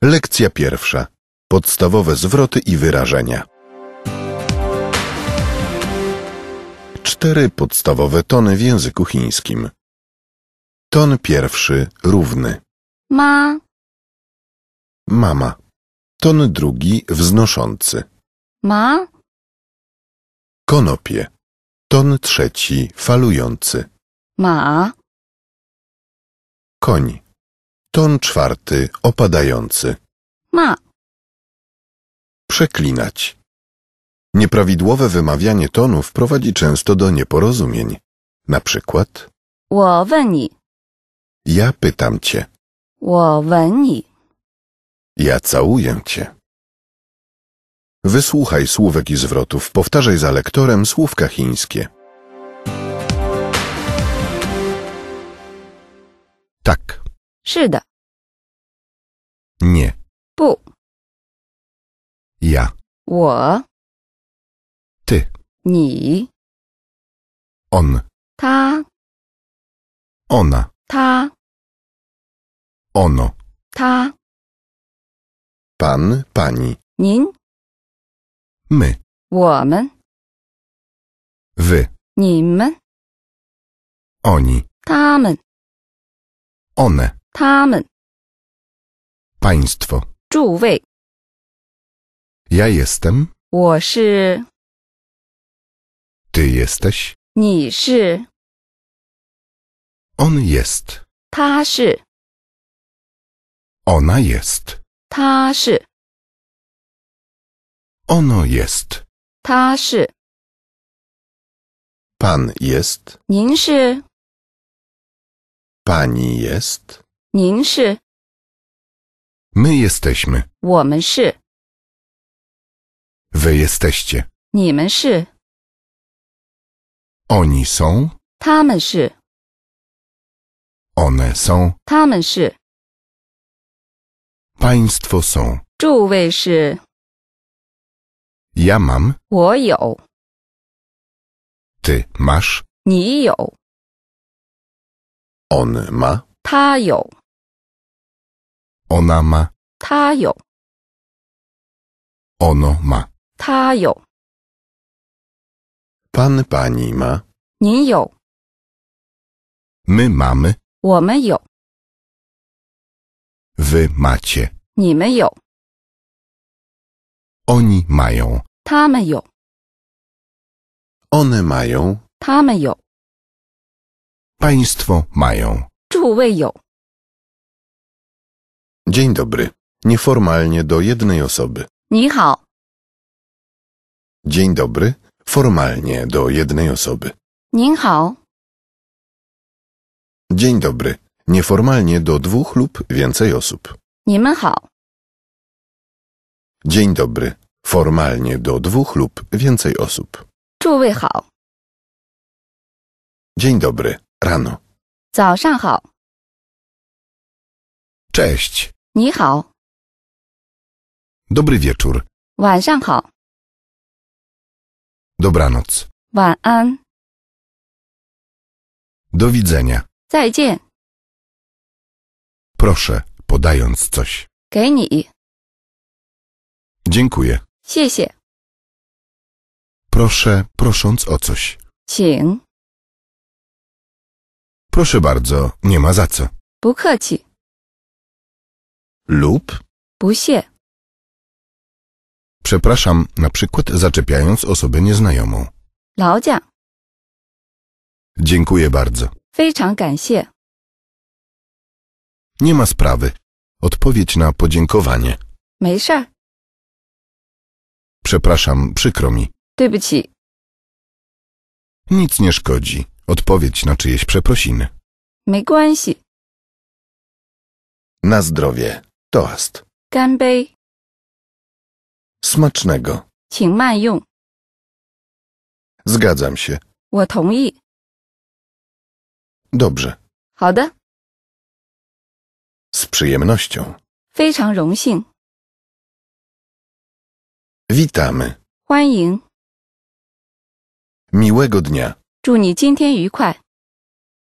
Lekcja pierwsza. Podstawowe zwroty i wyrażenia. 4 podstawowe tony w języku chińskim. Ton pierwszy równy. Ma, Mama. Ton drugi wznoszący. ma, Konopie. Ton trzeci falujący. ma, Koń. Ton czwarty opadający. ma. Przeklinać. Nieprawidłowe wymawianie tonów prowadzi często do nieporozumień. Na przykład 我问你， ja pytam cię, 我吻你， ja całuję cię. Wysłuchaj słówek i zwrotów, powtarzaj za lektorem słówka chińskie. Tak, 是的， nie, 不， ja, 我， ty, 你， on, 他， ona, 他， ono, 他， pan, pani, 您， my, 我们， wy, 你们， oni, 他们， one, 他们， państwo. 诸位， Ja jestem, 我是， ty jesteś, 你是， on jest, 他是， ona jest, 他是， ono jest, 他是， pan jest, 您是， pani jest, 您是， my jesteśmy, 我们是， wy jesteście, 你们是， oni są, 他们是， one są, 他们是， państwo są. 诸位是， Ja mam, 我有， ty masz, 你有， on ma, 他有， ona ma, 他有， ono ma, 他有， pan, pani ma, 您有， my mamy, 我们有， wy macie, 你们有， oni mają, 他们有， one mają, 他们有， państwo mają. 诸位有。 Dzień dobry. Nieformalnie do jednej osoby. 你好， Dzień dobry. Formalnie do jednej osoby. 您好， Dzień dobry. Nieformalnie do 2 lub więcej osób. 你们好， Dzień dobry. Formalnie do 2 lub więcej osób. 诸位好， Dzień dobry. Rano. 早上好， Cześć. 你好， Dobry wieczór. 晚上好， Dobranoc. 晚安， Do widzenia. 再见， Proszę, podając coś. 给你， Dziękuję. 谢谢， Proszę, prosząc o coś. 请， Proszę bardzo, nie ma za co. 不客气， Lub, 不谢， przepraszam, na przykład zaczepiając osobę nieznajomą. 劳驾， Dziękuję bardzo. 非常感谢， Nie ma sprawy. Odpowiedź na podziękowanie. 没事儿， Przepraszam, przykro mi. 对不起， Nic nie szkodzi. Odpowiedź na czyjeś przeprosiny. 没关系， Na zdrowie. Toast. 干杯， Smacznego. 请慢用， Zgadzam się. 我同意， Dobrze. 好的， Z przyjemnością. 非常荣幸， Witamy. 欢迎， Miłego dnia. 祝你今天愉快，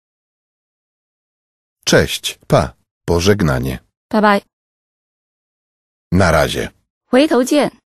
Cześć. Pa. Pożegnanie. 拜拜。 Na razie. 回头见。